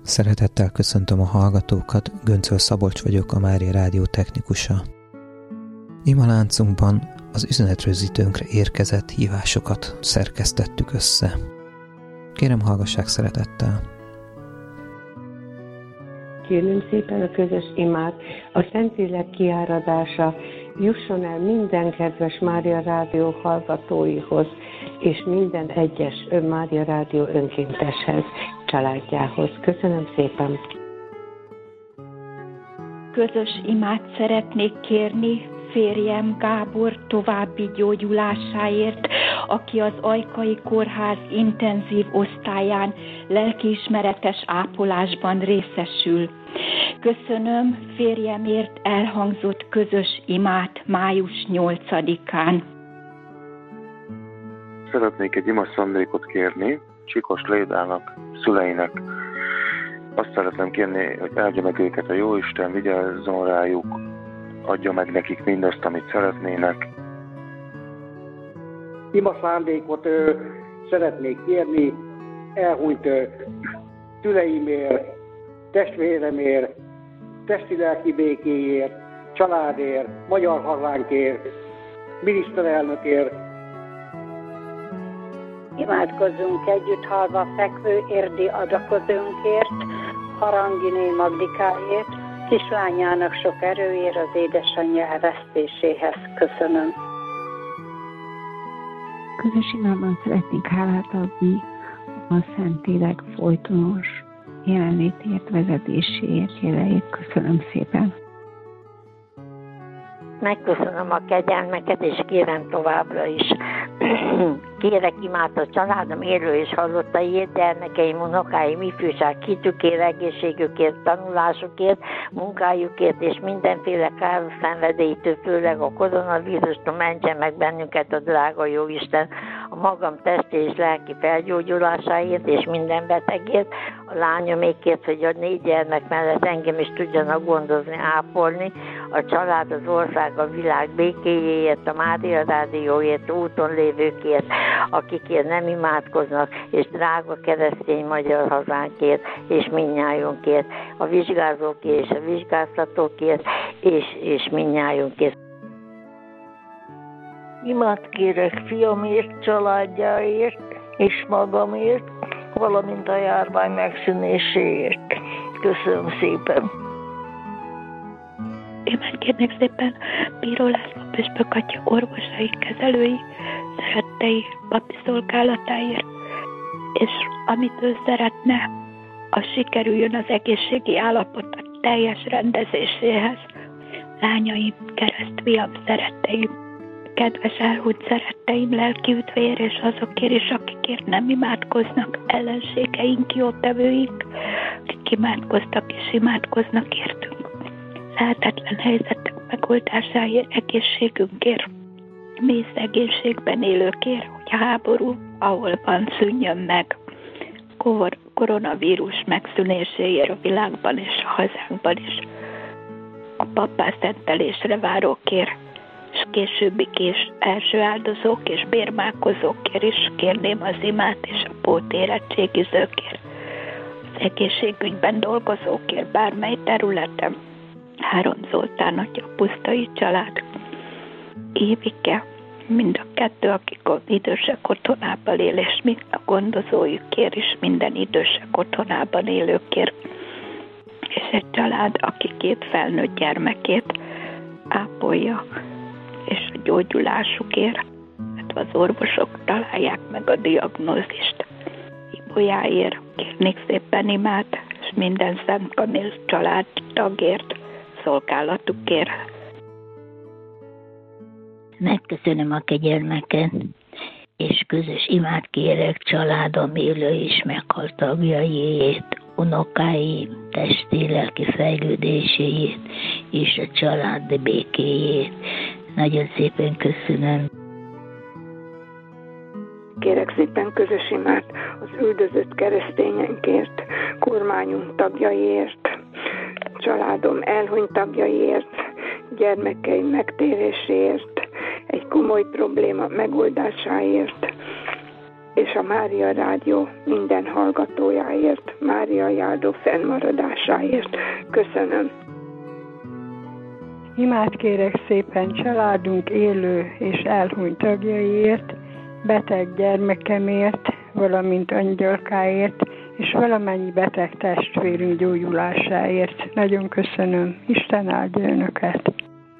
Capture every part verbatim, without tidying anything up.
Szeretettel köszöntöm a hallgatókat, Göncöl Szabolcs vagyok, a Mária Rádió technikusa. Ima láncunkban az üzenetrögzítőnkre érkezett hívásokat szerkesztettük össze. Kérem, hallgassák szeretettel! Kérném szépen a közös imát, a Szentlélek kiáradása jusson el minden kedves Mária Rádió hallgatóihoz, és minden egyes Mária Rádió önkénteshez, családjához. Köszönöm szépen! Közös imát szeretnék kérni férjem Gábor további gyógyulásáért, aki az Ajkai Kórház intenzív osztályán lelkiismeretes ápolásban részesül. Köszönöm férjemért elhangzott közös imát május nyolcadikán. Szeretnék egy imaszandékot kérni Csikos Lédának, szüleinek. Azt szeretném kérni, hogy áldja meg őket a Jóisten, vigyázzon rájuk, adja meg nekik mindazt, amit szeretnének. Ima szándékot ö, szeretnék kérni elhunyt ö, szüleimért, testvéremért, testi-lelki békéért, családért, magyar hazánkért, miniszterelnökért. Imádkozzunk együtt halva fekvő érdi adakozónkért, Haranginé Magdikáért, kislányának sok erőért, az édesanyja elvesztéséhez. Köszönöm. Közös imában szeretnék hálát adni a Szentlélek folytonos jelenlétért, vezetéséért, jelenért. Köszönöm szépen. Megköszönöm a kegyelmeket, és kérem továbbra is. Kérek imát a családom élő és halottaiért, gyermekeim, unokáim, ifjúság hitükért, egészségükért, tanulásukért, munkájukért és mindenféle káros szenvedélytől, főleg a koronavírustól mentse meg bennünket a drága Jóisten, a magam testi és lelki felgyógyulásáért és minden betegért, a lányomékért, hogy a négy gyermek mellett engem is tudjanak gondozni, ápolni, a család, az ország, a világ békéjéért, a Mária Rádióért, úton lévőkért, akikért nem imádkoznak, és drága keresztény magyar hazánkért, és mindnyájunkért, a vizsgázókért és a vizsgáztatókért, és, és mindnyájunkért. Imát kérek fiamért, családjáért, és magamért, valamint a járvány megszűnéséért. Köszönöm szépen! Imát kérnek szépen Bíró László püspök atya orvosai, kezelői, szerettei, papi szolgálatáért, és amit ő szeretne, az sikerüljön az egészségi állapot teljes rendezéséhez. Lányaim, keresztfiam, szeretteim, kedves elhunyt szeretteim, lelki üdvér, és azokért is, akikért nem imádkoznak, ellenségeink, jótevőink, akik imádkoztak és imádkoznak értünk. Lehetetlen helyzetek megoldásáért, egészségünkért, mély szegénységben élőkért, hogy a háború, ahol van, szűnjön meg. Kor- koronavírus megszűnéséért a világban és a hazánkban is. A pappá szentelésre várókért, és későbbi kés első áldozók és bérmálkozókért is kérném az imát, és a pótérettségizőkért, az egészségügyben dolgozókért bármely területen. Három Zoltán atya, Pusztai család, Évike, mind a kettő, akik az idősek otthonában él, és mind a gondozójukért is, minden idősek otthonában élőkért, és egy család, aki két felnőtt gyermekét ápolja, és a gyógyulásukért, hát az orvosok találják meg a diagnózist. Ibolyáért kérnék szépen imát, és minden Szent Kamil család tagért, szolgálatukért. Megköszönöm a kegyelmeket, és közös imát kérek családom élő és meghalt tagjaiért, unokáim testi, lelki fejlődéséért, és a család békéjét. Nagyon szépen köszönöm. Kérek szépen közös imát az üldözött keresztényenkért, kormányunk tagjaiért, családom elhunyt tagjaiért, gyermekeim megtéréséért, egy komoly probléma megoldásáért, és a Mária Rádió minden hallgatójáért, Mária járó fennmaradásáért. Köszönöm. Imát kérek szépen családunk élő és elhunyt tagjaiért, beteg gyermekemért, valamint angyalkáért, és valamennyi beteg testvérünk gyógyulásáért. Nagyon köszönöm. Isten áldja önöket.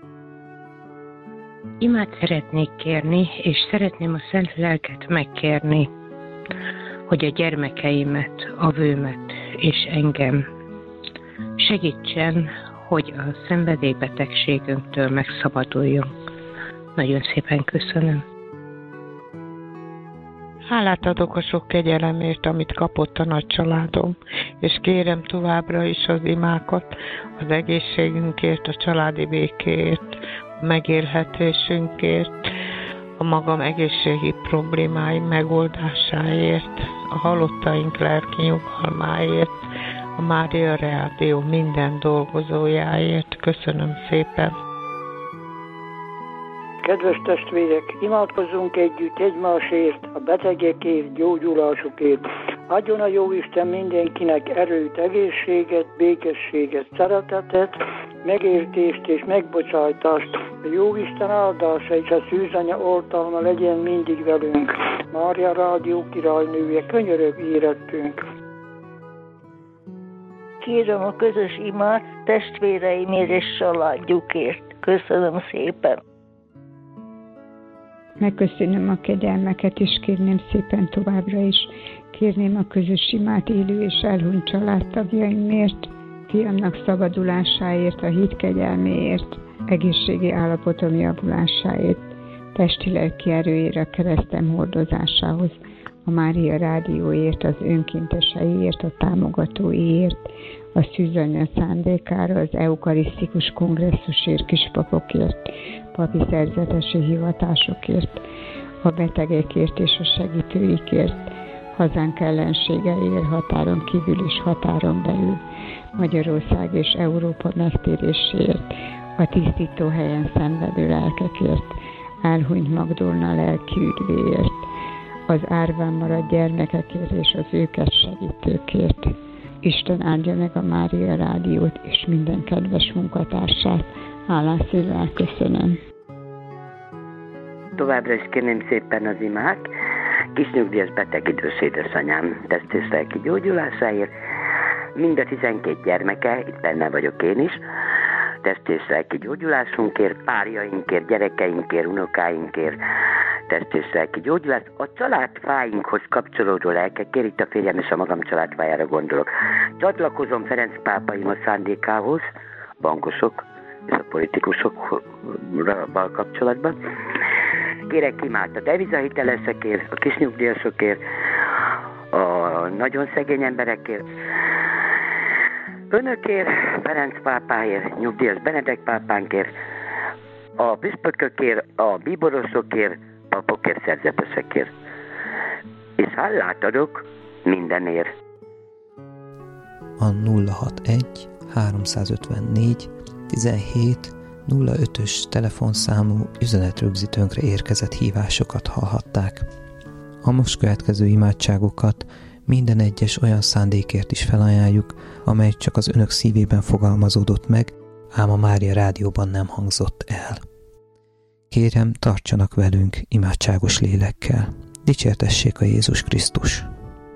Imát szeretnék kérni, és szeretném a Szent Lelket megkérni, hogy a gyermekeimet, a vőmet és engem segítsen, hogy a szenvedélybetegségünktől megszabaduljunk. Nagyon szépen köszönöm. Hálát adok a sok kegyelemért, amit kapott a nagy családom, és kérem továbbra is az imákat, az egészségünkért, a családi békéért, a megélhetésünkért, a magam egészségi problémáim megoldásáért, a halottaink lelki nyugalmáért, a Mária Rádió minden dolgozójáért. Köszönöm szépen! Kedves testvérek, imádkozzunk együtt egymásért, a betegekért, gyógyulásukért. Adjon a Jóisten mindenkinek erőt, egészséget, békességet, szeretetet, megértést és megbocsájtást. A Jóisten áldása és a szűzanya oltalma legyen mindig velünk. Mária Rádió királynője, könyörög érettünk. Kérem a közös imát testvéreimért és családjukért. Köszönöm szépen. Megköszönöm a kegyelmeket, és kérném szépen továbbra is. Kérném a közös imát élő és elhunyt családtagjaimért, fiamnak szabadulásáért, a hit kegyelméért, egészségi állapotom javulásáért, testi-lelki erőért, a keresztem hordozásához, a Mária Rádióért, az önkénteseiért, a támogatóiért, a szűzanya szándékára, az eukarisztikus kongresszusért, kispapokért, papi szerzetesi hivatásokért, a betegekért és a segítőikért, hazánk ellenségeiért, határon kívül és határon belül, Magyarország és Európa megtéréséért, a tisztító helyen szenvedő lelkekért, elhunyt Magdolna lelki üdvéért, az árván maradt gyermekekért és az őket segítőkért. Isten áldja meg a Mária Rádiót és minden kedves munkatársát. Hálás szívvel köszönöm. Továbbra is kérném szépen az imát. Kisnyugdíjas beteg idős édesanyám test és lelki gyógyulásáért. Mind a tizenkét gyermeke, itt benne vagyok én is, test és lelki gyógyulásunkért, párjainkért, gyerekeinkért, unokáinkért, test és lelki gyógyulás. A családfáinkhoz kapcsolódó lelkekért, itt a férjem és a magam családfájára gondolok. Csatlakozom Ferenc pápaim szándékához, bankosok és a politikusokkal kapcsolatban. Kérek imát a devizahitelesekért, a kisnyugdíjasokért, a nagyon szegény emberekért, önökért, Ferenc pápáért, nyugdíjas Benedek pápánkért, a püspökökért, a bíborosokért, papokért, szerzetesekért. És hálát adok mindenért. A nulla hatvanegy háromszázötvennégy tizenhét nulla ötös telefonszámú üzenetrögzítőnkre érkezett hívásokat hallhatták. A most következő imádságokat minden egyes olyan szándékért is felajánljuk, amely csak az önök szívében fogalmazódott meg, ám a Mária Rádióban nem hangzott el. Kérem, tartsanak velünk imádságos lélekkel. Dicsértessék a Jézus Krisztus!